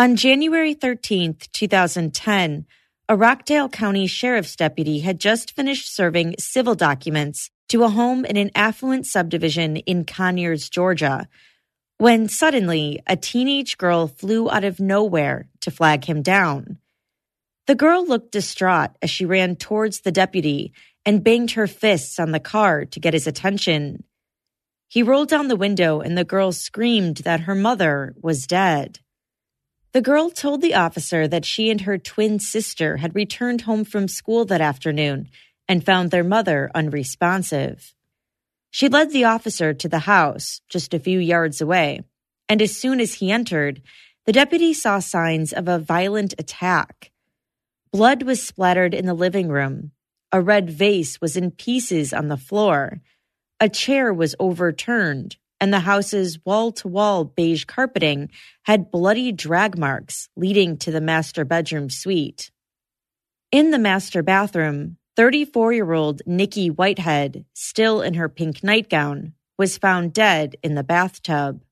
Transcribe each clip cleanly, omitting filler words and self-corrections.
On January 13th, 2010, a Rockdale County Sheriff's deputy had just finished serving civil documents to a home in an affluent subdivision in Conyers, Georgia, when suddenly a teenage girl flew out of nowhere to flag him down. The girl looked distraught as she ran towards the deputy and banged her fists on the car to get his attention. He rolled down the window and the girl screamed that her mother was dead. The girl told the officer that she and her twin sister had returned home from school that afternoon and found their mother unresponsive. She led the officer to the house, just a few yards away, and as soon as he entered, the deputy saw signs of a violent attack. Blood was splattered in the living room. A red vase was in pieces on the floor. A chair was overturned, and the house's wall-to-wall beige carpeting had bloody drag marks leading to the master bedroom suite. In the master bathroom, 34-year-old Nikki Whitehead, still in her pink nightgown, was found dead in the bathtub.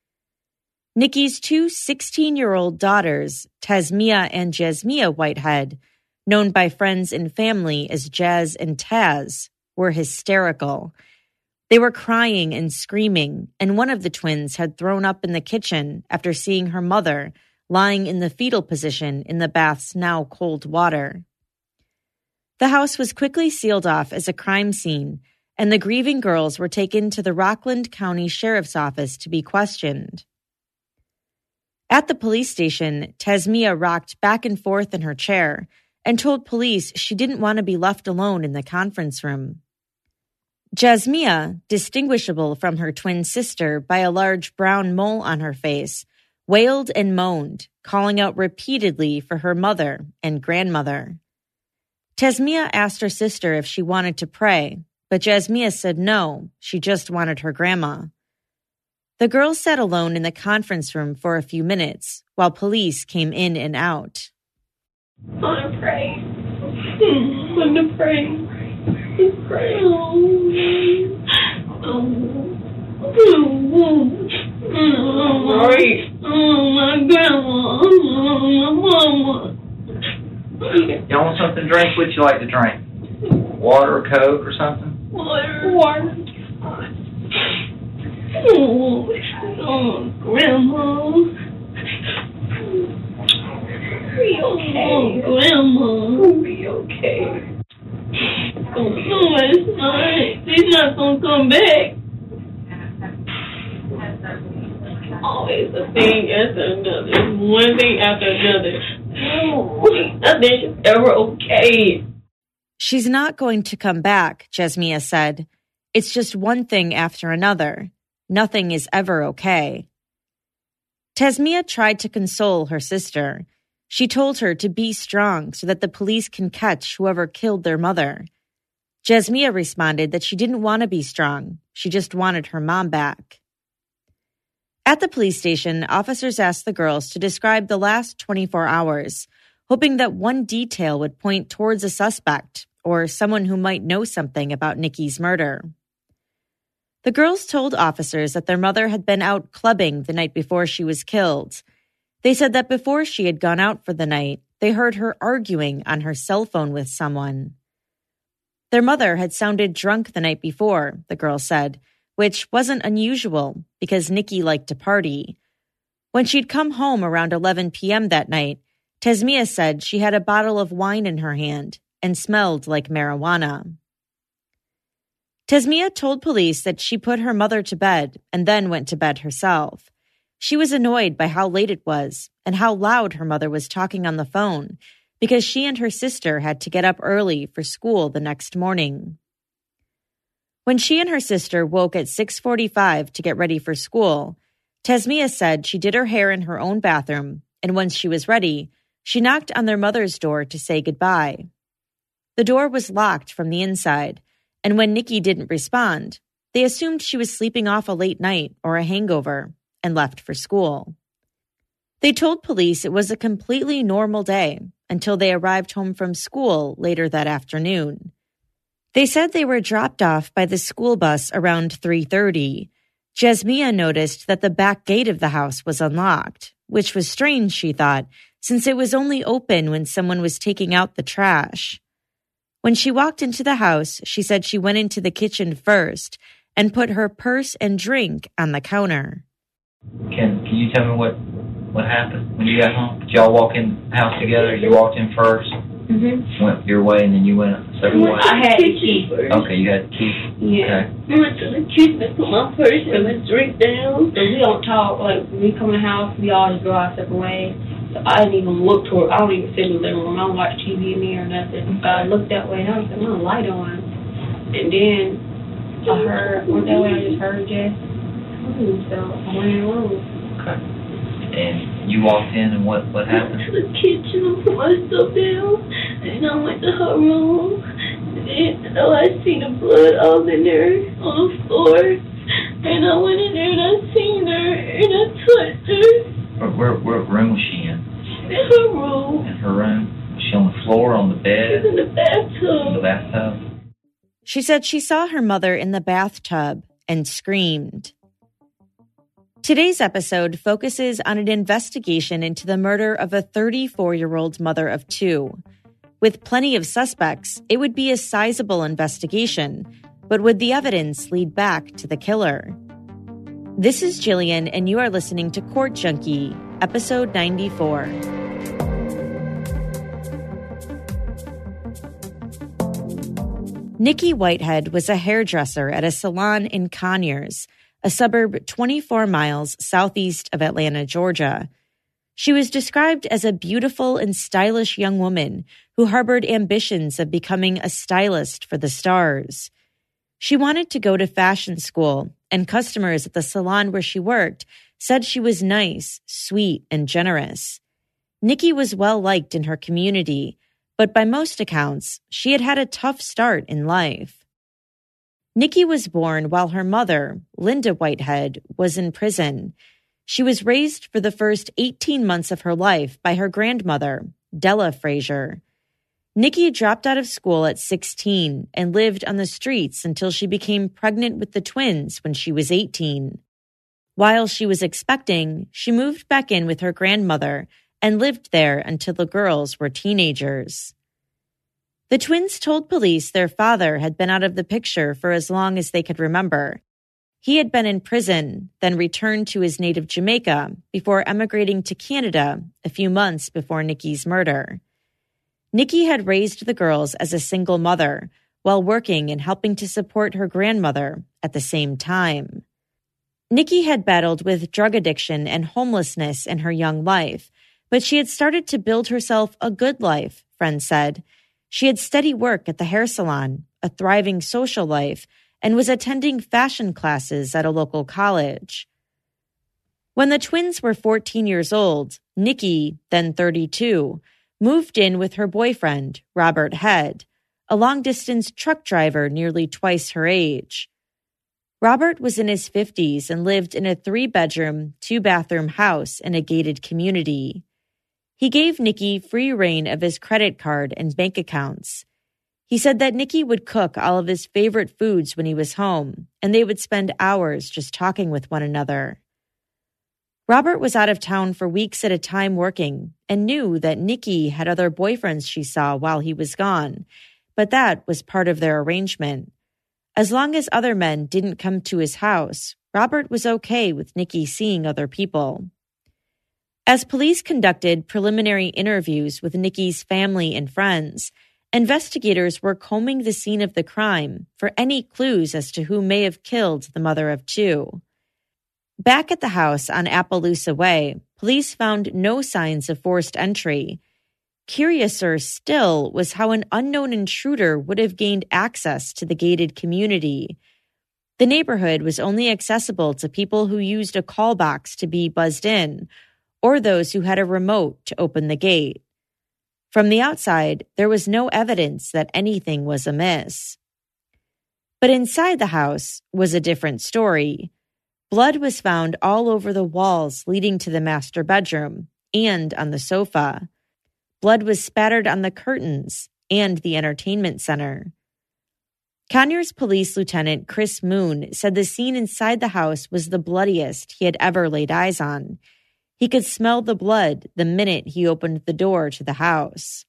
Nikki's two 16-year-old daughters, Tasmia and Jasmia Whitehead, known by friends and family as Jazz and Taz, were hysterical. They were crying and screaming, and one of the twins had thrown up in the kitchen after seeing her mother lying in the fetal position in the bath's now cold water. The house was quickly sealed off as a crime scene, and the grieving girls were taken to the Rockland County Sheriff's Office to be questioned. At the police station, Tasmia rocked back and forth in her chair and told police she didn't want to be left alone in the conference room. Jasmia, distinguishable from her twin sister by a large brown mole on her face, wailed and moaned, calling out repeatedly for her mother and grandmother. Tasmia asked her sister if she wanted to pray, but Jasmia said no, she just wanted her grandma. The girls sat alone in the conference room for a few minutes while police came in and out. I want to pray. I want to pray. Pray. Oh, my grandma. Oh, my mama. Y'all want something to drink? What'd you like to drink? Water or Coke or something? Water. Oh, grandma. Be okay. Oh, grandma. We'll be okay. No, it's not. She's not going to come back. Always a thing after another. One thing after another. No, nothing's ever okay. She's not going to come back, Jasmia said. It's just one thing after another. Nothing is ever okay. Tasmia tried to console her sister. She told her to be strong so that the police can catch whoever killed their mother. Jasmia responded that she didn't want to be strong. She just wanted her mom back. At the police station, officers asked the girls to describe the last 24 hours, hoping that one detail would point towards a suspect or someone who might know something about Nikki's murder. The girls told officers that their mother had been out clubbing the night before she was killed. They said that before she had gone out for the night, they heard her arguing on her cell phone with someone. Their mother had sounded drunk the night before, the girl said, which wasn't unusual because Nikki liked to party. When she'd come home around 11 p.m. that night, Tasmia said she had a bottle of wine in her hand and smelled like marijuana. Tasmia told police that she put her mother to bed and then went to bed herself. She was annoyed by how late it was and how loud her mother was talking on the phone because she and her sister had to get up early for school the next morning. When she and her sister woke at 6:45 to get ready for school, Tasmia said she did her hair in her own bathroom, and once she was ready, she knocked on their mother's door to say goodbye. The door was locked from the inside, and when Nikki didn't respond, they assumed she was sleeping off a late night or a hangover and left for school. They told police it was a completely normal day until they arrived home from school later that afternoon. They said they were dropped off by the school bus around 3:30. Jasmia noticed that the back gate of the house was unlocked, which was strange, she thought, since it was only open when someone was taking out the trash. When she walked into the house, she said she went into the kitchen first and put her purse and drink on the counter. Can you tell me what happened when you got home? Did y'all walk in the house together? You walked in first, went your way, and then you went separate ways? I had the key first. Okay, you had the key. Yeah. Okay. I went to the kitchen and put my purse and my drink down. So we don't talk. Like, when we come in the house, we all just go our separate ways. So I didn't even look toward, I don't even sit in the living room. I don't watch TV in there or nothing. So I looked that way and I was like, no light on. And then one day I just heard Jess. So I went in the room. Okay. And you walked in and what happened? I went to the kitchen and put my stuff down. And I went to her room. And I seen the blood all in there on the floor. And I went in there and I seen her and I touched her. What room was she in? In her room. In her room? Was she on the floor, on the bed? She was in the bathtub. In the bathtub? She said she saw her mother in the bathtub and screamed. Today's episode focuses on an investigation into the murder of a 34-year-old mother of two. With plenty of suspects, it would be a sizable investigation, but would the evidence lead back to the killer? This is Jillian, and you are listening to Court Junkie, episode 94. Nikki Whitehead was a hairdresser at a salon in Conyers, a suburb 24 miles southeast of Atlanta, Georgia. She was described as a beautiful and stylish young woman who harbored ambitions of becoming a stylist for the stars. She wanted to go to fashion school, and customers at the salon where she worked said she was nice, sweet, and generous. Nikki was well-liked in her community, but by most accounts, she had had a tough start in life. Nikki was born while her mother, Linda Whitehead, was in prison. She was raised for the first 18 months of her life by her grandmother, Della Frazier. Nikki dropped out of school at 16 and lived on the streets until she became pregnant with the twins when she was 18. While she was expecting, she moved back in with her grandmother and lived there until the girls were teenagers. The twins told police their father had been out of the picture for as long as they could remember. He had been in prison, then returned to his native Jamaica before emigrating to Canada a few months before Nikki's murder. Nikki had raised the girls as a single mother while working and helping to support her grandmother at the same time. Nikki had battled with drug addiction and homelessness in her young life, but she had started to build herself a good life, friends said. She had steady work at the hair salon, a thriving social life, and was attending fashion classes at a local college. When the twins were 14 years old, Nikki, then 32, moved in with her boyfriend, Robert Head, a long-distance truck driver nearly twice her age. Robert was in his 50s and lived in a 3-bedroom, 2-bathroom house in a gated community. He gave Nikki free reign of his credit card and bank accounts. He said that Nikki would cook all of his favorite foods when he was home, and they would spend hours just talking with one another. Robert was out of town for weeks at a time working and knew that Nikki had other boyfriends she saw while he was gone, but that was part of their arrangement. As long as other men didn't come to his house, Robert was okay with Nikki seeing other people. As police conducted preliminary interviews with Nikki's family and friends, investigators were combing the scene of the crime for any clues as to who may have killed the mother of two. Back at the house on Appaloosa Way, police found no signs of forced entry. Curiouser still was how an unknown intruder would have gained access to the gated community. The neighborhood was only accessible to people who used a call box to be buzzed in, or those who had a remote to open the gate. From the outside, there was no evidence that anything was amiss. But inside the house was a different story. Blood was found all over the walls leading to the master bedroom and on the sofa. Blood was spattered on the curtains and the entertainment center. Conyers Police Lieutenant Chris Moon said the scene inside the house was the bloodiest he had ever laid eyes on. He could smell the blood the minute he opened the door to the house.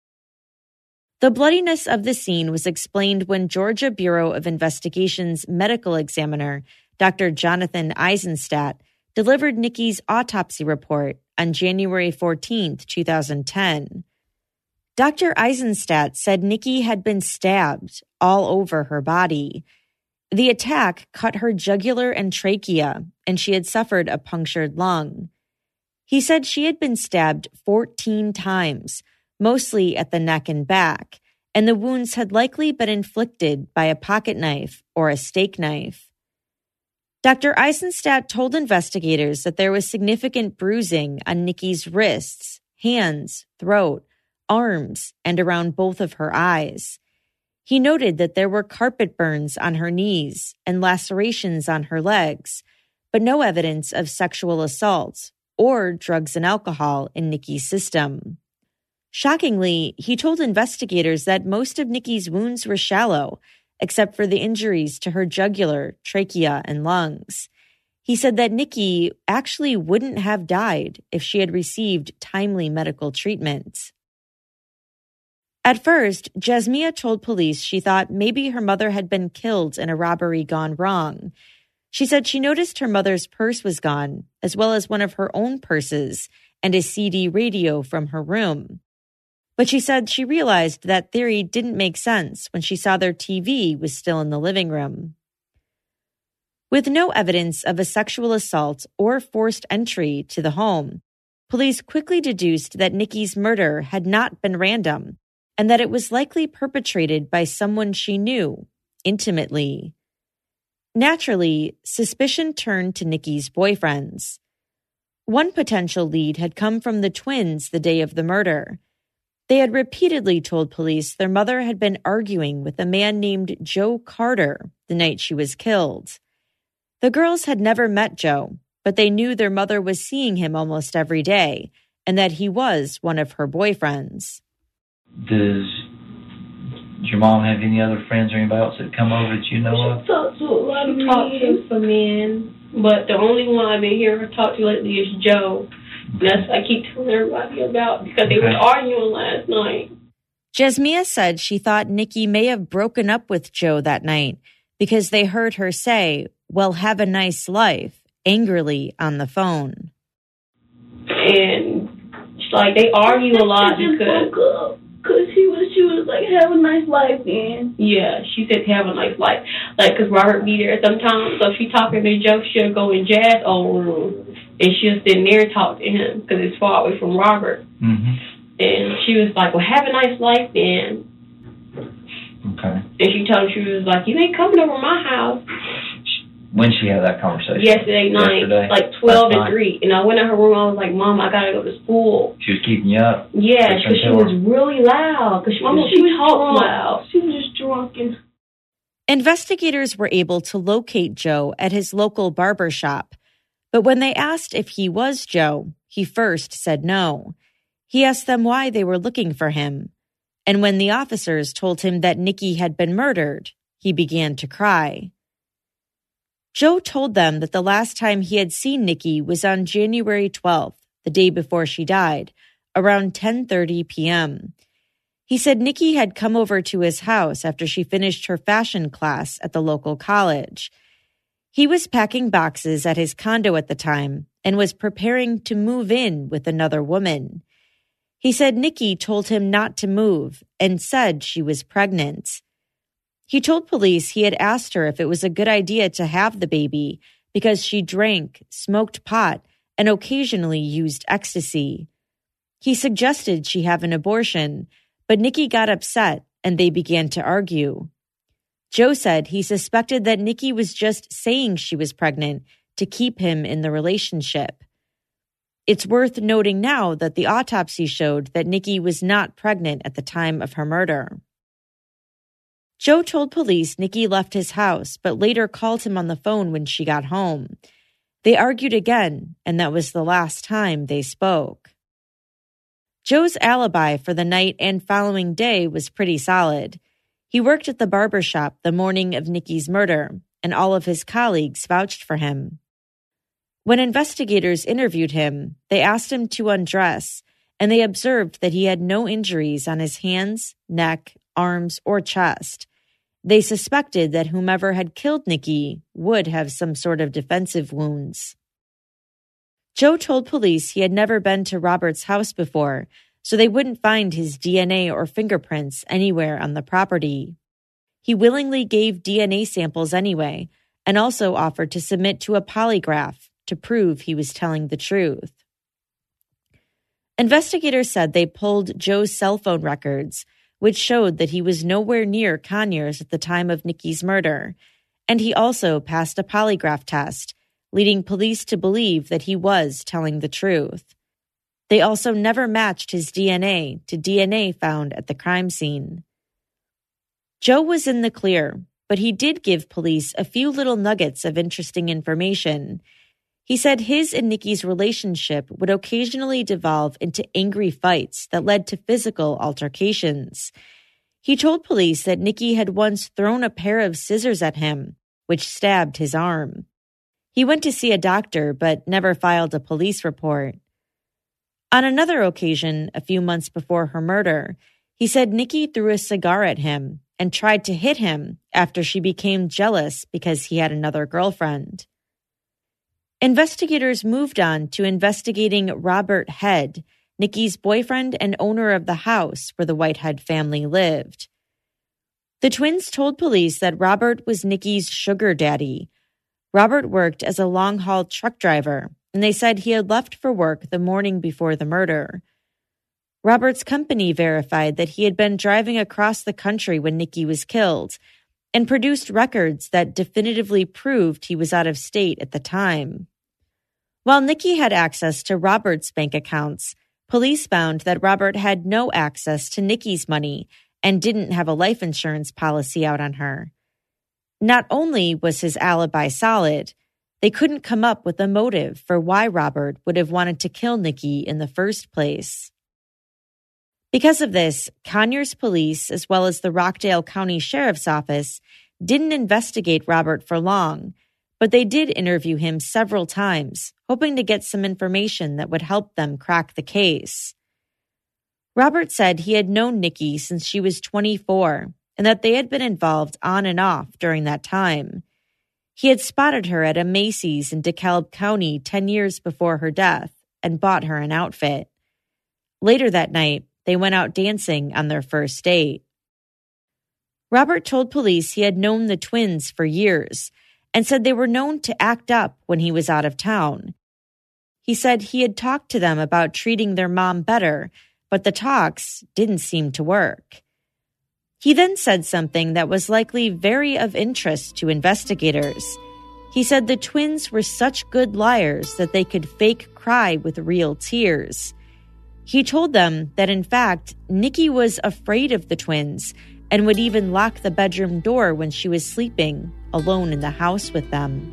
The bloodiness of the scene was explained when Georgia Bureau of Investigation's medical examiner, Dr. Jonathan Eisenstadt, delivered Nikki's autopsy report on January 14, 2010. Dr. Eisenstadt said Nikki had been stabbed all over her body. The attack cut her jugular and trachea, and she had suffered a punctured lung. He said she had been stabbed 14 times, mostly at the neck and back, and the wounds had likely been inflicted by a pocket knife or a steak knife. Dr. Eisenstadt told investigators that there was significant bruising on Nikki's wrists, hands, throat, arms, and around both of her eyes. He noted that there were carpet burns on her knees and lacerations on her legs, but no evidence of sexual assault or drugs and alcohol in Nikki's system. Shockingly, he told investigators that most of Nikki's wounds were shallow, except for the injuries to her jugular, trachea, and lungs. He said that Nikki actually wouldn't have died if she had received timely medical treatment. At first, Jasmia told police she thought maybe her mother had been killed in a robbery gone wrong. She said she noticed her mother's purse was gone, as well as one of her own purses and a CD radio from her room. But she said she realized that theory didn't make sense when she saw their TV was still in the living room. With no evidence of a sexual assault or forced entry to the home, police quickly deduced that Nikki's murder had not been random, and that it was likely perpetrated by someone she knew intimately. Naturally, suspicion turned to Nikki's boyfriends. One potential lead had come from the twins the day of the murder. They had repeatedly told police their mother had been arguing with a man named Joe Carter the night she was killed. The girls had never met Joe, but they knew their mother was seeing him almost every day, and that he was one of her boyfriends. Does your mom have any other friends or anybody else that come over that you know of? She talked to a lot of men. Talked to some men, but the only one I've been hearing her talk to lately is Joe. That's what I keep telling everybody about because they were arguing last night. Jasmia said she thought Nikki may have broken up with Joe that night because they heard her say, "Well, have a nice life," angrily on the phone. And like they argue a lot because she was like, have a nice life, man. Yeah, she said have a nice life. Like, because Robert be there sometimes, so if she talking to Joe, she'll go in Jazz old room, and she'll sit in there and talk to him, because it's far away from Robert. Mm-hmm. And she was like, well, have a nice life, then. Okay. And she told him, she was like, you ain't coming over my house. When she had that conversation? Yesterday night, like 12 to 3. And I went in her room, I was like, Mom, I gotta go to school. She was keeping you up? Yeah, because she was really loud. Because she talked loud. She was just drunk. Investigators were able to locate Joe at his local barber shop. But when they asked if he was Joe, he first said no. He asked them why they were looking for him. And when the officers told him that Nikki had been murdered, he began to cry. Joe told them that the last time he had seen Nikki was on January 12th, the day before she died, around 10:30 p.m. He said Nikki had come over to his house after she finished her fashion class at the local college. He was packing boxes at his condo at the time and was preparing to move in with another woman. He said Nikki told him not to move and said she was pregnant. He told police he had asked her if it was a good idea to have the baby because she drank, smoked pot, and occasionally used ecstasy. He suggested she have an abortion, but Nikki got upset and they began to argue. Joe said he suspected that Nikki was just saying she was pregnant to keep him in the relationship. It's worth noting now that the autopsy showed that Nikki was not pregnant at the time of her murder. Joe told police Nikki left his house, but later called him on the phone when she got home. They argued again, and that was the last time they spoke. Joe's alibi for the night and following day was pretty solid. He worked at the barber shop the morning of Nikki's murder, and all of his colleagues vouched for him. When investigators interviewed him, they asked him to undress, and they observed that he had no injuries on his hands, neck, arms, or chest. They suspected that whomever had killed Nikki would have some sort of defensive wounds. Joe told police he had never been to Robert's house before, so they wouldn't find his DNA or fingerprints anywhere on the property. He willingly gave DNA samples anyway, and also offered to submit to a polygraph to prove he was telling the truth. Investigators said they pulled Joe's cell phone records, which showed that he was nowhere near Conyers at the time of Nikki's murder, and he also passed a polygraph test, leading police to believe that he was telling the truth. They also never matched his DNA to DNA found at the crime scene. Joe was in the clear, but he did give police a few little nuggets of interesting information. He said his and Nikki's relationship would occasionally devolve into angry fights that led to physical altercations. He told police that Nikki had once thrown a pair of scissors at him, which stabbed his arm. He went to see a doctor but never filed a police report. On another occasion, a few months before her murder, he said Nikki threw a cigar at him and tried to hit him after she became jealous because he had another girlfriend. Investigators moved on to investigating Robert Head, Nikki's boyfriend and owner of the house where the Whitehead family lived. The twins told police that Robert was Nikki's sugar daddy. Robert worked as a long-haul truck driver, and they said he had left for work the morning before the murder. Robert's company verified that he had been driving across the country when Nikki was killed and produced records that definitively proved he was out of state at the time. While Nikki had access to Robert's bank accounts, police found that Robert had no access to Nikki's money and didn't have a life insurance policy out on her. Not only was his alibi solid, they couldn't come up with a motive for why Robert would have wanted to kill Nikki in the first place. Because of this, Conyers Police, as well as the Rockdale County Sheriff's Office, didn't investigate Robert for long, but they did interview him several times, hoping to get some information that would help them crack the case. Robert said he had known Nikki since she was 24 and that they had been involved on and off during that time. He had spotted her at a Macy's in DeKalb County 10 years before her death and bought her an outfit. Later that night, they went out dancing on their first date. Robert told police he had known the twins for years and said they were known to act up when he was out of town. He said he had talked to them about treating their mom better, but the talks didn't seem to work. He then said something that was likely very of interest to investigators. He said the twins were such good liars that they could fake cry with real tears. He told them that, in fact, Nikki was afraid of the twins and would even lock the bedroom door when she was sleeping alone in the house with them.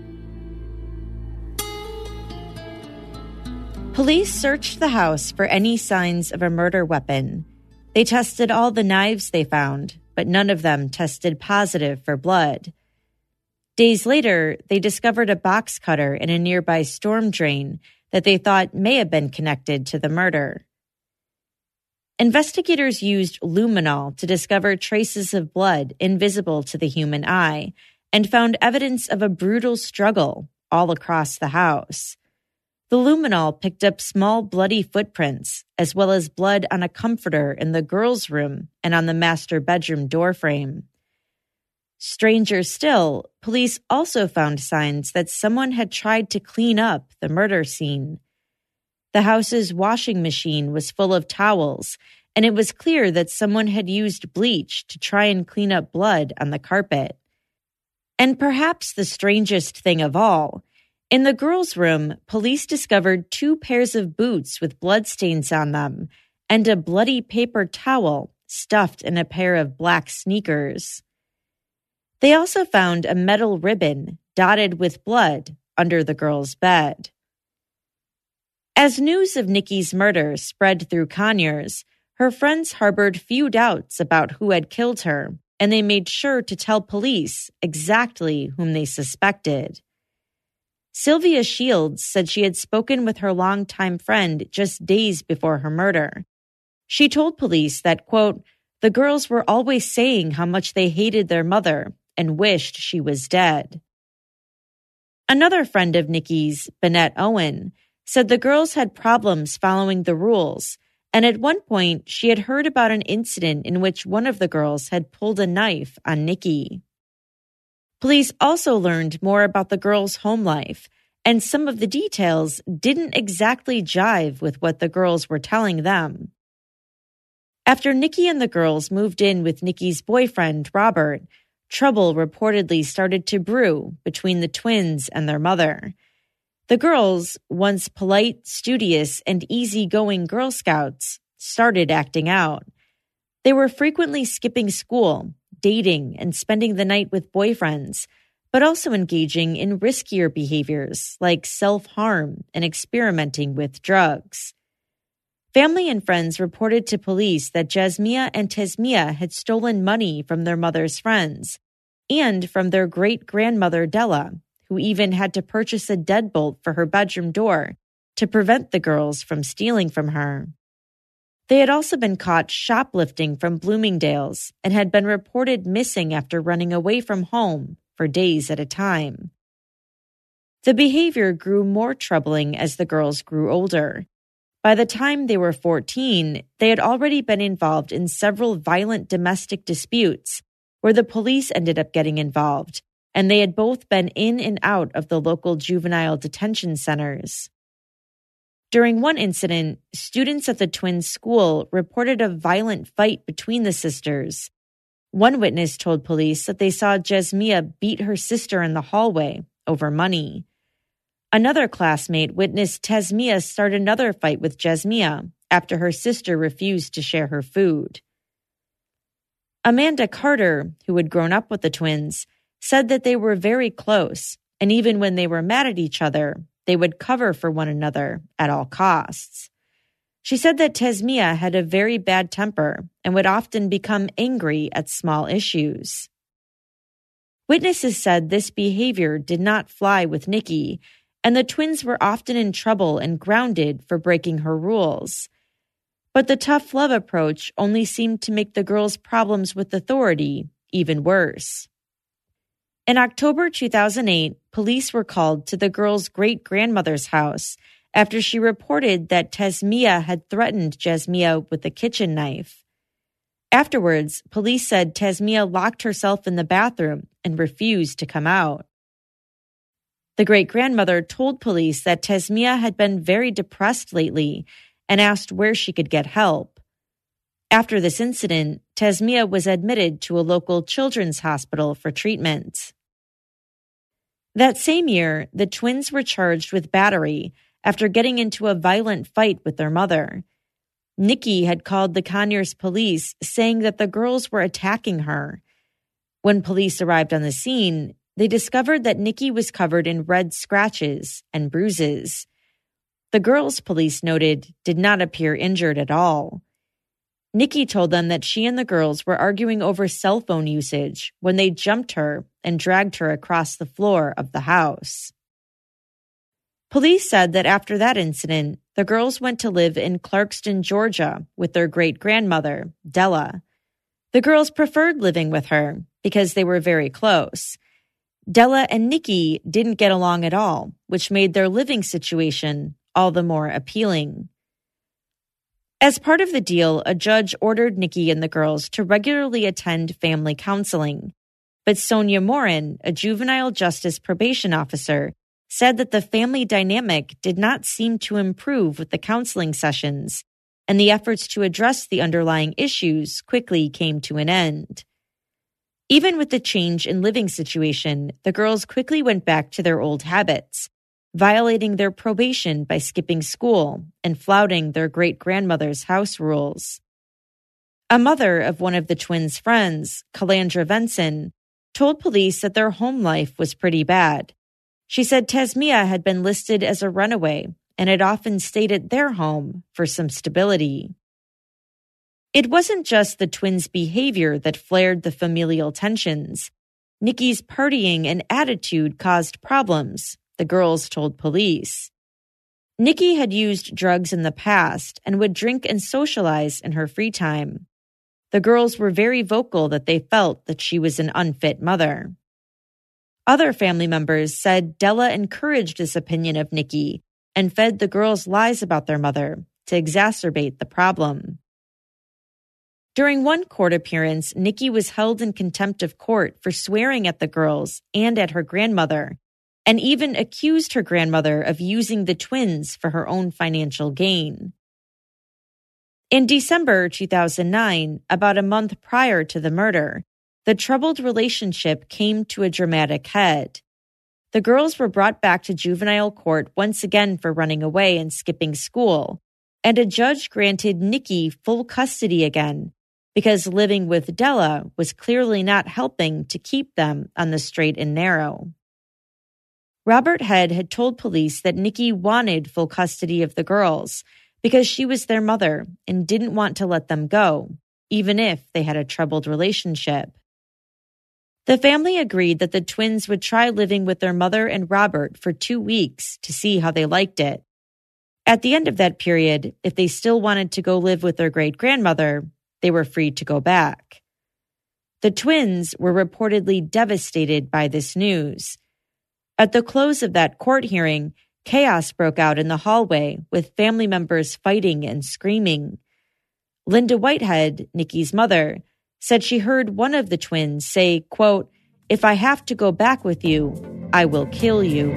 Police searched the house for any signs of a murder weapon. They tested all the knives they found, but none of them tested positive for blood. Days later, they discovered a box cutter in a nearby storm drain that they thought may have been connected to the murder. Investigators used luminol to discover traces of blood invisible to the human eye and found evidence of a brutal struggle all across the house. The luminol picked up small bloody footprints, as well as blood on a comforter in the girls' room and on the master bedroom doorframe. Stranger still, police also found signs that someone had tried to clean up the murder scene. The house's washing machine was full of towels, and it was clear that someone had used bleach to try and clean up blood on the carpet. And perhaps the strangest thing of all, in the girls' room, police discovered 2 pairs of boots with bloodstains on them and a bloody paper towel stuffed in a pair of black sneakers. They also found a metal ribbon dotted with blood under the girl's bed. As news of Nikki's murder spread through Conyers, her friends harbored few doubts about who had killed her, and they made sure to tell police exactly whom they suspected. Sylvia Shields said she had spoken with her longtime friend just days before her murder. She told police that, quote, the girls were always saying how much they hated their mother and wished she was dead. Another friend of Nikki's, Bennett Owen, said the girls had problems following the rules, and at one point she had heard about an incident in which one of the girls had pulled a knife on Nikki. Police also learned more about the girls' home life, and some of the details didn't exactly jive with what the girls were telling them. After Nikki and the girls moved in with Nikki's boyfriend, Robert, trouble reportedly started to brew between the twins and their mother. The girls, once polite, studious, and easygoing Girl Scouts, started acting out. They were frequently skipping school, dating, and spending the night with boyfriends, but also engaging in riskier behaviors like self-harm and experimenting with drugs. Family and friends reported to police that Jasmia and Tesmia had stolen money from their mother's friends and from their great-grandmother Della, who even had to purchase a deadbolt for her bedroom door to prevent the girls from stealing from her. They had also been caught shoplifting from Bloomingdale's and had been reported missing after running away from home for days at a time. The behavior grew more troubling as the girls grew older. By the time they were 14, they had already been involved in several violent domestic disputes where the police ended up getting involved, and they had both been in and out of the local juvenile detention centers. During one incident, students at the twins' school reported a violent fight between the sisters. One witness told police that they saw Jasmia beat her sister in the hallway over money. Another classmate witnessed Tesmia start another fight with Jasmia after her sister refused to share her food. Amanda Carter, who had grown up with the twins, said that they were very close, and even when they were mad at each other, they would cover for one another at all costs. She said that Tesmia had a very bad temper and would often become angry at small issues. Witnesses said this behavior did not fly with Nikki, and the twins were often in trouble and grounded for breaking her rules. But the tough love approach only seemed to make the girls' problems with authority even worse. In October 2008, police were called to the girls' great-grandmother's house after she reported that Tesmia had threatened Jasmia with a kitchen knife. Afterwards, police said Tesmia locked herself in the bathroom and refused to come out. The great-grandmother told police that Tesmia had been very depressed lately and asked where she could get help. After this incident, Tesmia was admitted to a local children's hospital for treatment. That same year, the twins were charged with battery after getting into a violent fight with their mother. Nikki had called the Conyers police saying that the girls were attacking her. When police arrived on the scene, they discovered that Nikki was covered in red scratches and bruises. The girls, police noted, did not appear injured at all. Nikki told them that she and the girls were arguing over cell phone usage when they jumped her and dragged her across the floor of the house. Police said that after that incident, the girls went to live in Clarkston, Georgia, with their great-grandmother, Della. The girls preferred living with her because they were very close. Della and Nikki didn't get along at all, which made their living situation all the more appealing. As part of the deal, a judge ordered Nikki and the girls to regularly attend family counseling. But Sonia Morin, a juvenile justice probation officer, said that the family dynamic did not seem to improve with the counseling sessions, and the efforts to address the underlying issues quickly came to an end. Even with the change in living situation, the girls quickly went back to their old habits, violating their probation by skipping school and flouting their great-grandmother's house rules. A mother of one of the twins' friends, Calandra Venson, told police that their home life was pretty bad. She said Tesmia had been listed as a runaway and had often stayed at their home for some stability. It wasn't just the twins' behavior that flared the familial tensions. Nikki's partying and attitude caused problems the girls told police. Nikki had used drugs in the past and would drink and socialize in her free time. The girls were very vocal that they felt that she was an unfit mother. Other family members said Della encouraged this opinion of Nikki and fed the girls lies about their mother to exacerbate the problem. During one court appearance, Nikki was held in contempt of court for swearing at the girls and at her grandmother, and even accused her grandmother of using the twins for her own financial gain. In December 2009, about a month prior to the murder, the troubled relationship came to a dramatic head. The girls were brought back to juvenile court once again for running away and skipping school, and a judge granted Nikki full custody again because living with Della was clearly not helping to keep them on the straight and narrow. Robert Head had told police that Nikki wanted full custody of the girls because she was their mother and didn't want to let them go, even if they had a troubled relationship. The family agreed that the twins would try living with their mother and Robert for 2 weeks to see how they liked it. At the end of that period, if they still wanted to go live with their great-grandmother, they were free to go back. The twins were reportedly devastated by this news. At the close of that court hearing, chaos broke out in the hallway with family members fighting and screaming. Linda Whitehead, Nikki's mother, said she heard one of the twins say, quote, "If I have to go back with you, I will kill you."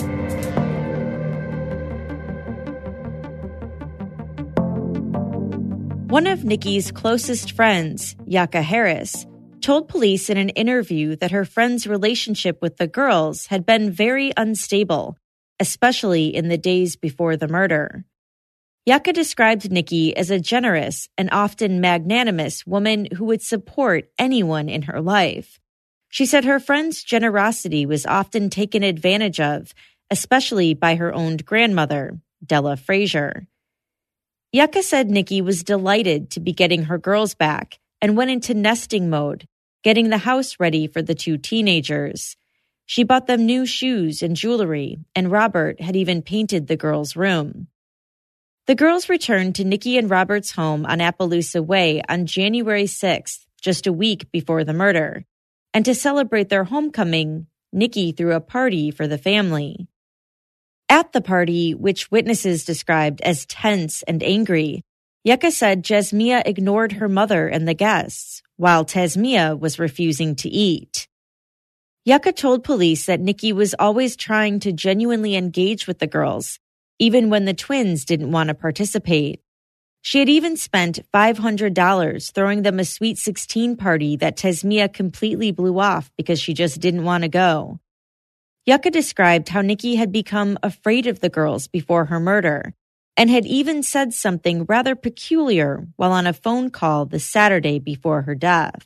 One of Nikki's closest friends, Yaka Harris, told police in an interview that her friend's relationship with the girls had been very unstable, especially in the days before the murder. Yaka described Nikki as a generous and often magnanimous woman who would support anyone in her life. She said her friend's generosity was often taken advantage of, especially by her own grandmother, Della Frazier. Yaka said Nikki was delighted to be getting her girls back and went into nesting mode, getting the house ready for the two teenagers. She bought them new shoes and jewelry, and Robert had even painted the girls' room. The girls returned to Nikki and Robert's home on Appaloosa Way on January 6th, just a week before the murder. And to celebrate their homecoming, Nikki threw a party for the family. At the party, which witnesses described as tense and angry, Yaka said Jesmia ignored her mother and the guests, while Tasmia was refusing to eat. Yaka told police that Nikki was always trying to genuinely engage with the girls, even when the twins didn't want to participate. She had even spent $500 throwing them a Sweet 16 party that Tasmia completely blew off because she just didn't want to go. Yaka described how Nikki had become afraid of the girls before her murder and had even said something rather peculiar while on a phone call the Saturday before her death.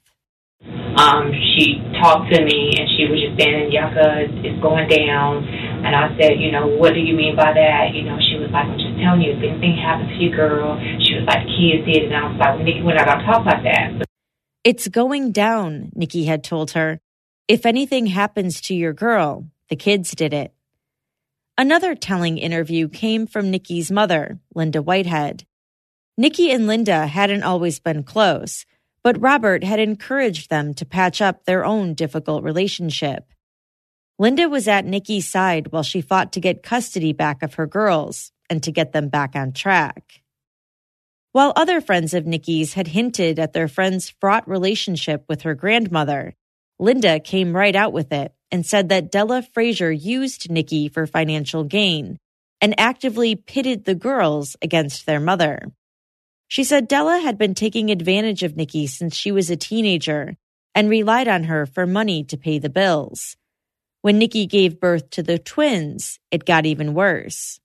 She talked to me and she was just saying, Yaka, it's going down. And I said, what do you mean by that? She was like, I'm just telling you, if anything happens to your girl, she was like, kids did. And I was like, Nikki, we're not going to talk like that. It's going down, Nikki had told her. If anything happens to your girl, the kids did it. Another telling interview came from Nikki's mother, Linda Whitehead. Nikki and Linda hadn't always been close, but Robert had encouraged them to patch up their own difficult relationship. Linda was at Nikki's side while she fought to get custody back of her girls and to get them back on track. While other friends of Nikki's had hinted at their friend's fraught relationship with her grandmother, Linda came right out with it and said that Della Frazier used Nikki for financial gain and actively pitted the girls against their mother. She said Della had been taking advantage of Nikki since she was a teenager and relied on her for money to pay the bills. When Nikki gave birth to the twins, it got even worse.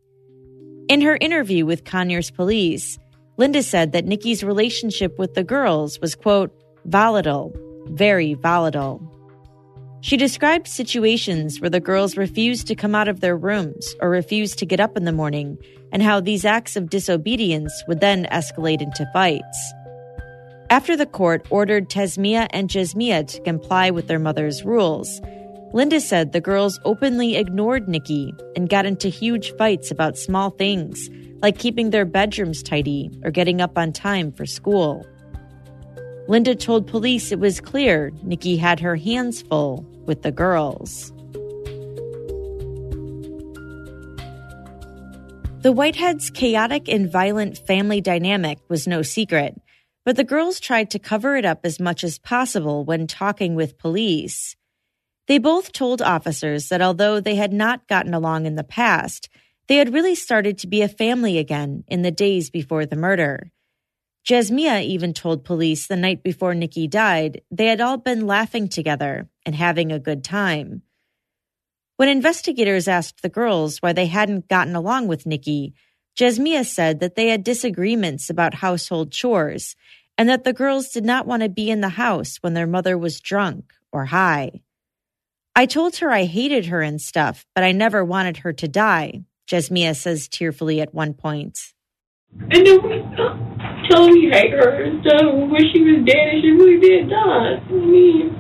In her interview with Conyers police, Linda said that Nikki's relationship with the girls was, quote, volatile, very volatile. She described situations where the girls refused to come out of their rooms or refused to get up in the morning, and how these acts of disobedience would then escalate into fights. After the court ordered Tasmia and Jesmia to comply with their mother's rules, Linda said the girls openly ignored Nikki and got into huge fights about small things, like keeping their bedrooms tidy or getting up on time for school. Linda told police it was clear Nikki had her hands full with the girls. The Whiteheads' chaotic and violent family dynamic was no secret, but the girls tried to cover it up as much as possible when talking with police. They both told officers that although they had not gotten along in the past, they had really started to be a family again in the days before the murder. Jasmia even told police the night before Nikki died they had all been laughing together and having a good time. When investigators asked the girls why they hadn't gotten along with Nikki, Jasmia said that they had disagreements about household chores and that the girls did not want to be in the house when their mother was drunk or high. I told her I hated her and stuff, but I never wanted her to die, Jasmia says tearfully at one point. And then we tell me you hate her and stuff when she was dead and she really did die. I mean,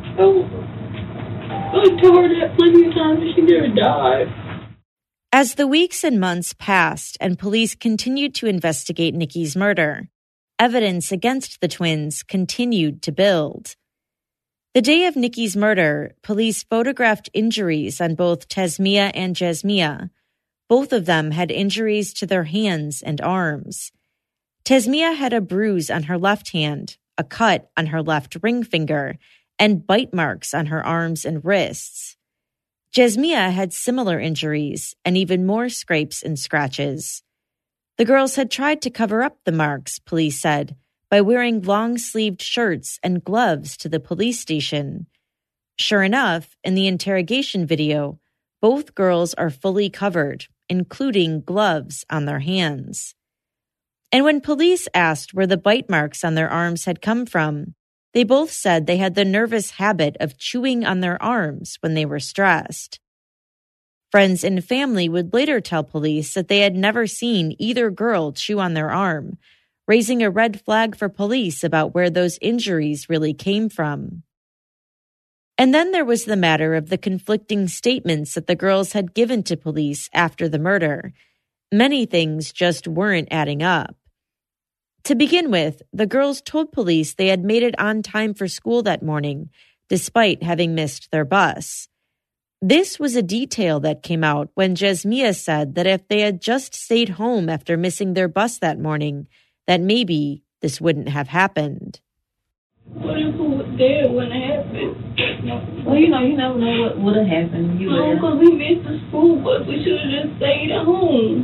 I told her that plenty of times and she never died. As the weeks and months passed and police continued to investigate Nikki's murder, evidence against the twins continued to build. The day of Nikki's murder, police photographed injuries on both Tasmia and Jasmia. Both of them had injuries to their hands and arms. Tasmia had a bruise on her left hand, a cut on her left ring finger, and bite marks on her arms and wrists. Jasmia had similar injuries and even more scrapes and scratches. The girls had tried to cover up the marks, police said, by wearing long-sleeved shirts and gloves to the police station. Sure enough, in the interrogation video, both girls are fully covered, including gloves on their hands. And when police asked where the bite marks on their arms had come from, they both said they had the nervous habit of chewing on their arms when they were stressed. Friends and family would later tell police that they had never seen either girl chew on their arm, raising a red flag for police about where those injuries really came from. And then there was the matter of the conflicting statements that the girls had given to police after the murder. Many things just weren't adding up. To begin with, the girls told police they had made it on time for school that morning, despite having missed their bus. This was a detail that came out when Jasmia said that if they had just stayed home after missing their bus that morning, that maybe this wouldn't have happened. What if we was there when it happened? Well, you never know what would have happened. No, because we missed the school bus. We should have just stayed at home.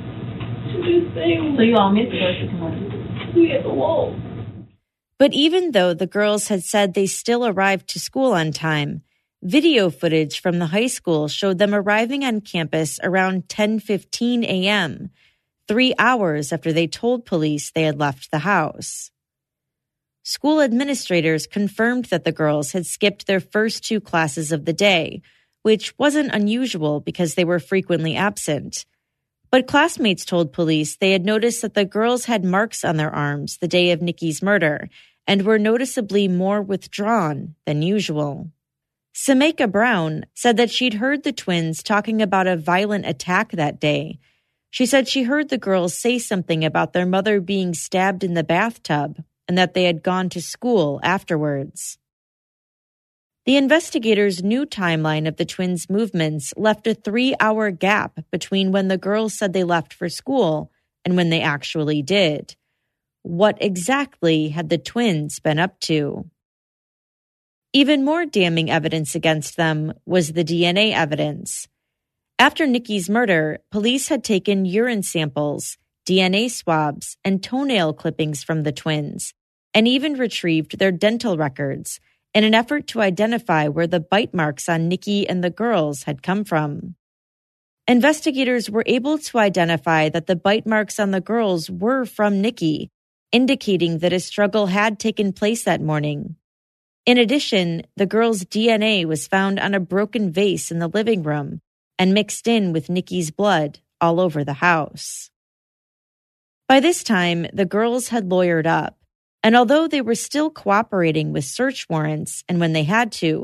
So you all missed the bus this morning? We had to walk. But even though the girls had said they still arrived to school on time, video footage from the high school showed them arriving on campus around 10:15 a.m., 3 hours after they told police they had left the house. School administrators confirmed that the girls had skipped their first 2 classes of the day, which wasn't unusual because they were frequently absent. But classmates told police they had noticed that the girls had marks on their arms the day of Nikki's murder and were noticeably more withdrawn than usual. Sameka Brown said that she'd heard the twins talking about a violent attack that day. She said she heard the girls say something about their mother being stabbed in the bathtub and that they had gone to school afterwards. The investigators' new timeline of the twins' movements left a 3-hour gap between when the girls said they left for school and when they actually did. What exactly had the twins been up to? Even more damning evidence against them was the DNA evidence. After Nikki's murder, police had taken urine samples, DNA swabs, and toenail clippings from the twins, and even retrieved their dental records in an effort to identify where the bite marks on Nikki and the girls had come from. Investigators were able to identify that the bite marks on the girls were from Nikki, indicating that a struggle had taken place that morning. In addition, the girls' DNA was found on a broken vase in the living room and mixed in with Nikki's blood all over the house. By this time, the girls had lawyered up, and although they were still cooperating with search warrants and when they had to,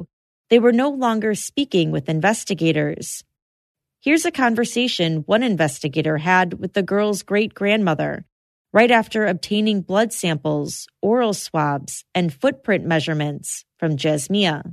They were no longer speaking with investigators. Here's a conversation one investigator had with the girl's great-grandmother right after obtaining blood samples, oral swabs, and footprint measurements from Jasmia.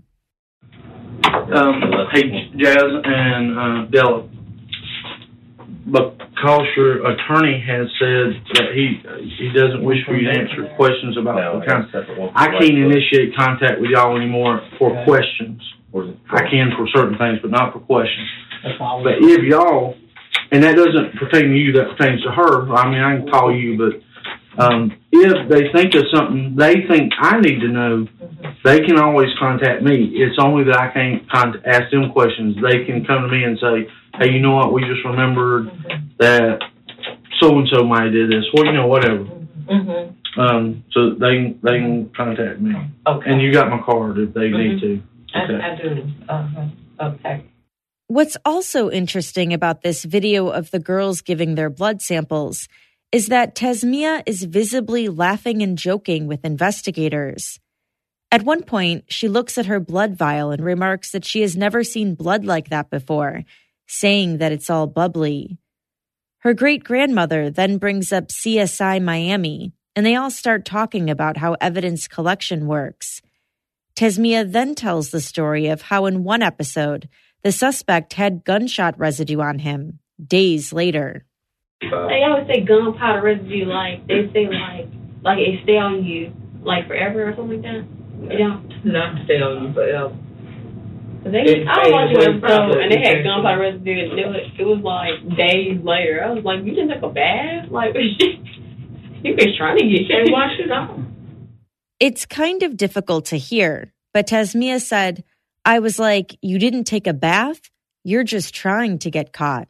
Hey, Jazz and Della, because your attorney has said that he doesn't wish for you to answer questions about the kind. I can't initiate contact with y'all anymore for questions. I can for certain things, but not for questions. But if y'all, and that doesn't pertain to you, that pertains to her. I mean, I can call you, but if they think of something they think I need to know, they can always contact me. It's only that I can't ask them questions. They can come to me and say, hey, you know what, we just remembered that so-and-so might have did this, or, you know, whatever. So they can contact me. Okay. And you got my card if they need to. Okay. I do. Okay. What's also interesting about this video of the girls giving their blood samples is that Tasmiyah is visibly laughing and joking with investigators. At one point, she looks at her blood vial and remarks that she has never seen blood like that before, saying that it's all bubbly. Her great-grandmother then brings up CSI Miami, and they all start talking about how evidence collection works. Tasmiyah then tells the story of how in one episode, the suspect had gunshot residue on him days later. They always say gunpowder residue, like, they say, like it stay on you, like, forever or something like that. It don't. Not stay on you forever. I was watching a show, and they had gunpowder residue, and it was like days later. I was like, you didn't take a bath? Like, you been trying to get shit. Wash it off. It's kind of difficult to hear, but Tasmiyah said, I was like, you didn't take a bath? You're just trying to get caught.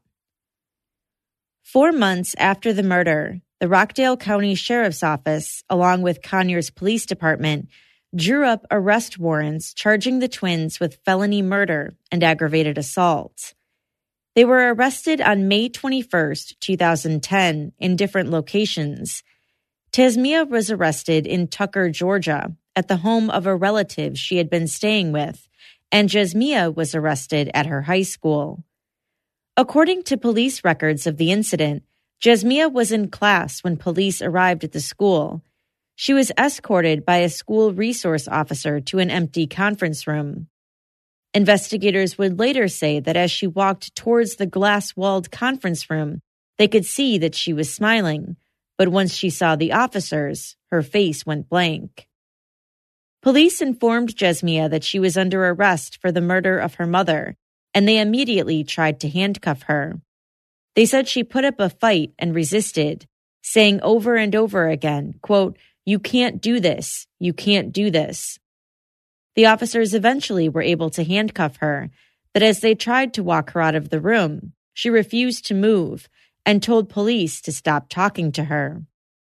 4 months after the murder, the Rockdale County Sheriff's Office, along with Conyers Police Department, drew up arrest warrants charging the twins with felony murder and aggravated assault. They were arrested on May 21st, 2010, in different locations. Tasmiyah was arrested in Tucker, Georgia, at the home of a relative she had been staying with, and Jasmia was arrested at her high school. According to police records of the incident, Jasmia was in class when police arrived at the school. She was escorted by a school resource officer to an empty conference room. Investigators would later say that as she walked towards the glass-walled conference room, they could see that she was smiling, but once she saw the officers, her face went blank. Police informed Jasmia that she was under arrest for the murder of her mother, and they immediately tried to handcuff her. They said she put up a fight and resisted, saying over and over again, quote, "You can't do this. You can't do this." The officers eventually were able to handcuff her, but as they tried to walk her out of the room, she refused to move and told police to stop talking to her.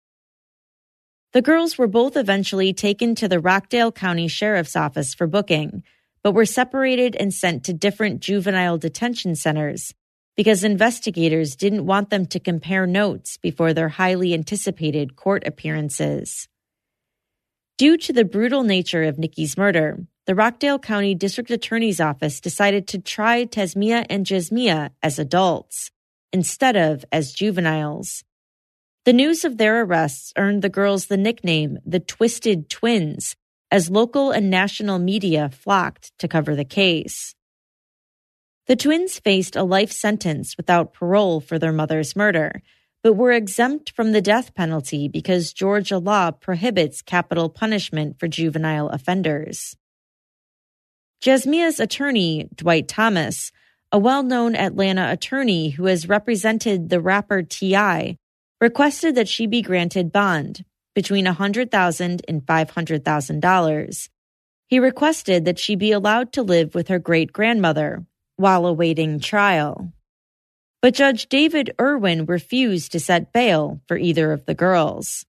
The girls were both eventually taken to the Rockdale County Sheriff's Office for booking, but were separated and sent to different juvenile detention centers because investigators didn't want them to compare notes before their highly anticipated court appearances. Due to the brutal nature of Nikki's murder, the Rockdale County District Attorney's Office decided to try Tasmiyah and Jasmia as adults, instead of as juveniles. The news of their arrests earned the girls the nickname the Twisted Twins, as local and national media flocked to cover the case. The twins faced a life sentence without parole for their mother's murder, but were exempt from the death penalty because Georgia law prohibits capital punishment for juvenile offenders. Jasmia's attorney, Dwight Thomas, a well-known Atlanta attorney who has represented the rapper T.I., requested that she be granted bond between $100,000 and $500,000. He requested that she be allowed to live with her great-grandmother while awaiting trial. But Judge David Irwin refused to set bail for either of the girls.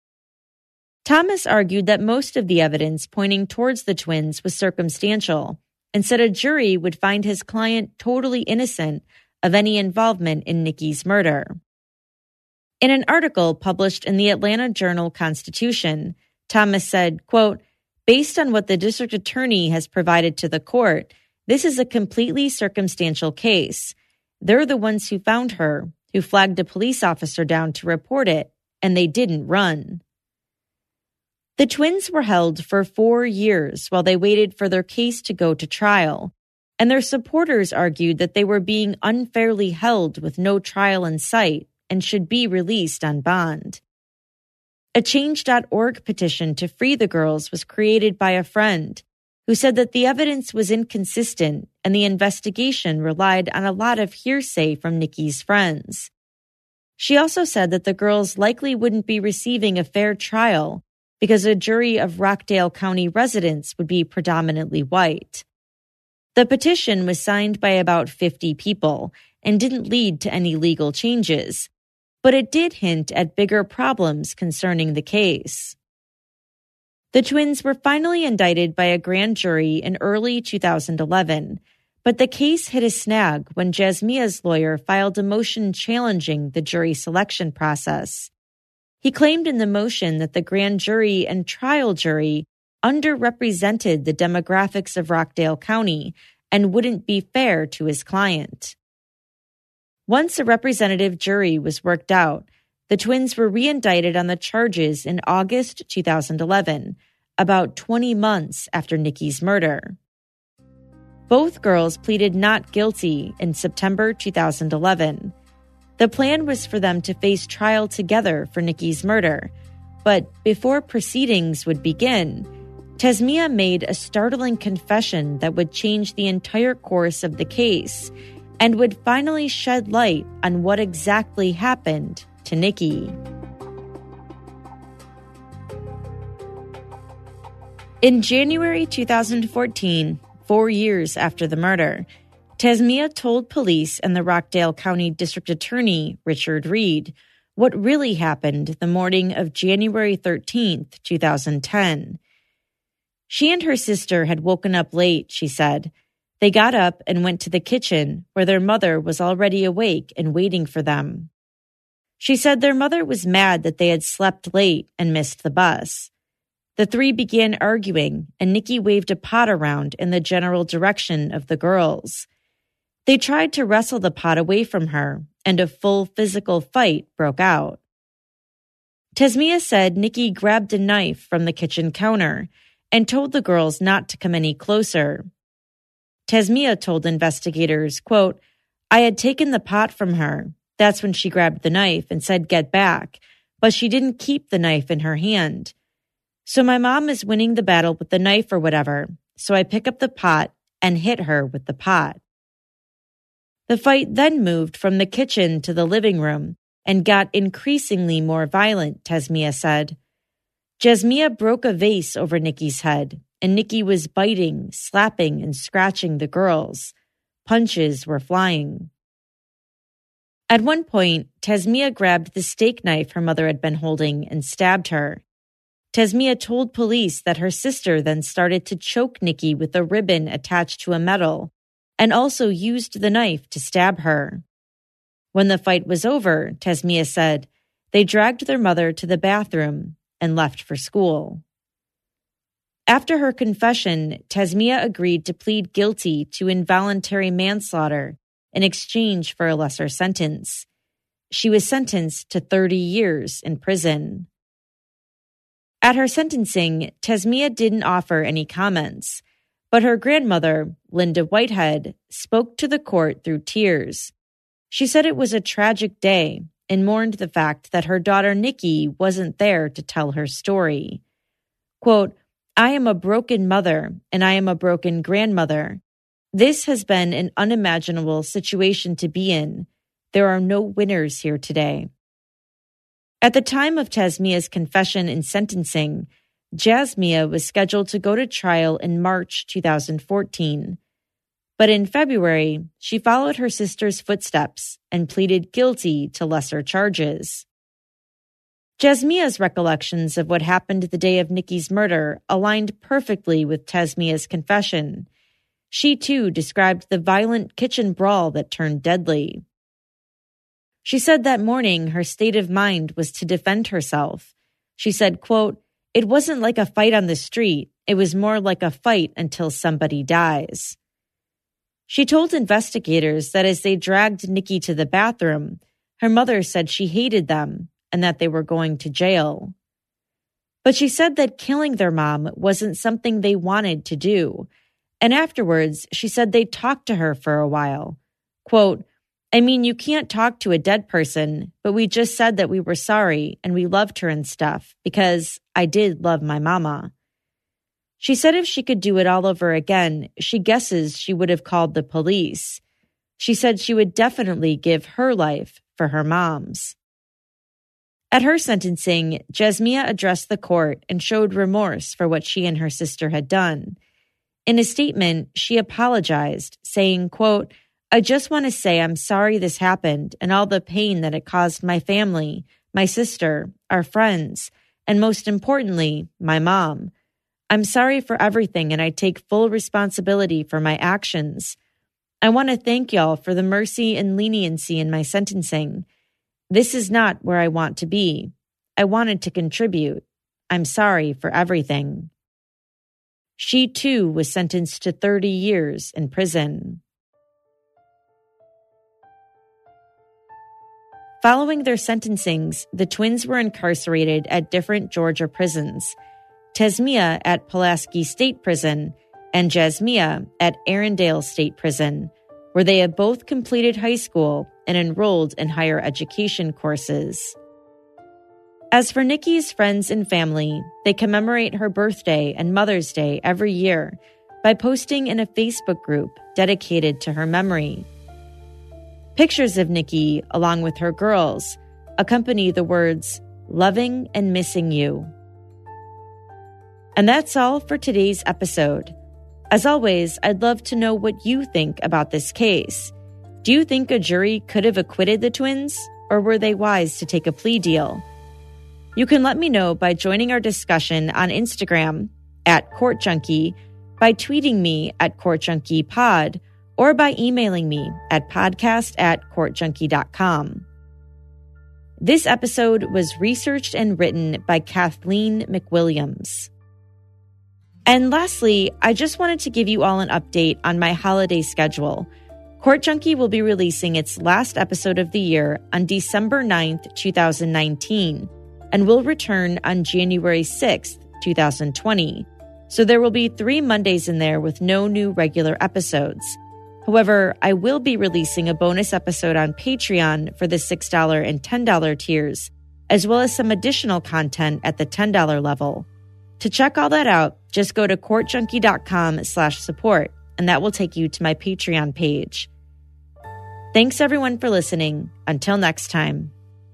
Thomas argued that most of the evidence pointing towards the twins was circumstantial and said a jury would find his client totally innocent of any involvement in Nikki's murder. In an article published in the Atlanta Journal-Constitution, Thomas said, quote, Based on what the district attorney has provided to the court, this is a completely circumstantial case. They're the ones who found her, who flagged a police officer down to report it, and they didn't run. The twins were held for 4 years while they waited for their case to go to trial, and their supporters argued that they were being unfairly held with no trial in sight and should be released on bond. A Change.org petition to free the girls was created by a friend who said that the evidence was inconsistent and the investigation relied on a lot of hearsay from Nikki's friends. She also said that the girls likely wouldn't be receiving a fair trial because a jury of Rockdale County residents would be predominantly white. The petition was signed by about 50 people and didn't lead to any legal changes, but it did hint at bigger problems concerning the case. The twins were finally indicted by a grand jury in early 2011, but the case hit a snag when Jasmia's lawyer filed a motion challenging the jury selection process. He claimed in the motion that the grand jury and trial jury underrepresented the demographics of Rockdale County and wouldn't be fair to his client. Once a representative jury was worked out, the twins were re-indicted on the charges in August 2011, about 20 months after Nikki's murder. Both girls pleaded not guilty in September 2011. The plan was for them to face trial together for Nikki's murder, but before proceedings would begin, Tasmiyah made a startling confession that would change the entire course of the case and would finally shed light on what exactly happened to Nikki. In January 2014, 4 years after the murder, Tasmiyah told police and the Rockdale County District Attorney, Richard Reed, what really happened the morning of January 13th, 2010. She and her sister had woken up late, she said. They got up and went to the kitchen where their mother was already awake and waiting for them. She said their mother was mad that they had slept late and missed the bus. The three began arguing, and Nikki waved a pot around in the general direction of the girls. They tried to wrestle the pot away from her, and a full physical fight broke out. Tasmiyah said Nikki grabbed a knife from the kitchen counter and told the girls not to come any closer. Tasmiyah told investigators, quote, I had taken the pot from her. That's when she grabbed the knife and said, get back, but she didn't keep the knife in her hand. So my mom is winning the battle with the knife or whatever, so I pick up the pot and hit her with the pot. The fight then moved from the kitchen to the living room and got increasingly more violent, Tasmiyah said. Jasmiyah broke a vase over Nikki's head, and Nikki was biting, slapping, and scratching the girls. Punches were flying. At one point, Tasmiyah grabbed the steak knife her mother had been holding and stabbed her. Tasmiyah told police that her sister then started to choke Nikki with a ribbon attached to a medal and also used the knife to stab her. When the fight was over, Tasmiyah said, they dragged their mother to the bathroom and left for school. After her confession, Tasmiyah agreed to plead guilty to involuntary manslaughter in exchange for a lesser sentence. She was sentenced to 30 years in prison. At her sentencing, Tasmiyah didn't offer any comments, but her grandmother, Linda Whitehead, spoke to the court through tears. She said it was a tragic day and mourned the fact that her daughter Nikki wasn't there to tell her story. Quote, I am a broken mother and I am a broken grandmother. This has been an unimaginable situation to be in. There are no winners here today. At the time of Tasmiyah's confession and sentencing, Jasmiyah was scheduled to go to trial in March 2014. But in February, she followed her sister's footsteps and pleaded guilty to lesser charges. Jasmiyah's recollections of what happened the day of Nikki's murder aligned perfectly with Tasmiyah's confession. She, too, described the violent kitchen brawl that turned deadly. She said that morning her state of mind was to defend herself. She said, quote, it wasn't like a fight on the street. It was more like a fight until somebody dies. She told investigators that as they dragged Nikki to the bathroom, her mother said she hated them and that they were going to jail. But she said that killing their mom wasn't something they wanted to do. And afterwards, she said they talked to her for a while. Quote, I mean, you can't talk to a dead person, but we just said that we were sorry and we loved her and stuff because I did love my mama. She said if she could do it all over again, she guesses she would have called the police. She said she would definitely give her life for her mom's. At her sentencing, Jasmia addressed the court and showed remorse for what she and her sister had done. In a statement, she apologized, saying, quote, I just want to say I'm sorry this happened and all the pain that it caused my family, my sister, our friends, and most importantly, my mom. I'm sorry for everything and I take full responsibility for my actions. I want to thank y'all for the mercy and leniency in my sentencing. This is not where I want to be. I wanted to contribute. I'm sorry for everything. She too was sentenced to 30 years in prison. Following their sentencings, the twins were incarcerated at different Georgia prisons. Tasmia at Pulaski State Prison and Jasmia at Arendelle State Prison, where they had both completed high school and enrolled in higher education courses. As for Nikki's friends and family, they commemorate her birthday and Mother's Day every year by posting in a Facebook group dedicated to her memory. Pictures of Nikki, along with her girls, accompany the words, loving and missing you. And that's all for today's episode. As always, I'd love to know what you think about this case. Do you think a jury could have acquitted the twins, or were they wise to take a plea deal? You can let me know by joining our discussion on Instagram @CourtJunkie, by tweeting me @CourtJunkiePod, or by emailing me at podcast@courtjunkie.com. This episode was researched and written by Kathleen McWilliams. And lastly, I just wanted to give you all an update on my holiday schedule. Court Junkie will be releasing its last episode of the year on December 9th, 2019, and will return on January 6th, 2020. So there will be 3 Mondays in there with no new regular episodes. However, I will be releasing a bonus episode on Patreon for the $6 and $10 tiers, as well as some additional content at the $10 level. To check all that out, just go to courtjunkie.com/support, and that will take you to my Patreon page. Thanks everyone for listening. Until next time.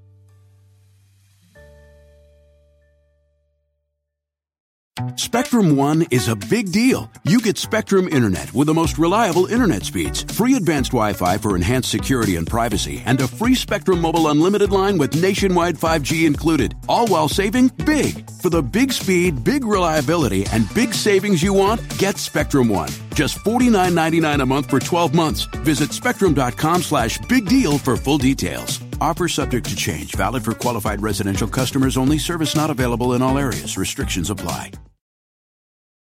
Spectrum One is a big deal. You get Spectrum Internet with the most reliable internet speeds, free advanced Wi-Fi for enhanced security and privacy, and a free Spectrum Mobile Unlimited line with nationwide 5G included, all while saving big. For the big speed, big reliability, and big savings you want, get Spectrum One. Just $49.99 a month for 12 months. Visit spectrum.com/big deal for full details. Offer subject to change. Valid for qualified residential customers only. Service not available in all areas. Restrictions apply.